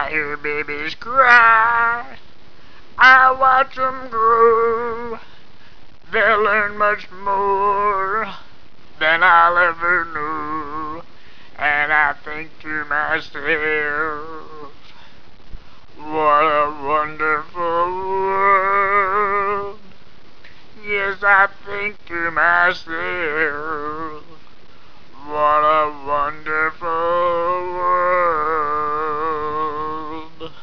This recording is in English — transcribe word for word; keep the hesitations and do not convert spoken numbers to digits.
I hear babies cry, I watch them grow. They'll learn much more than I'll ever know. And I think to myself, what a wonderful world. Yes, I think to myself,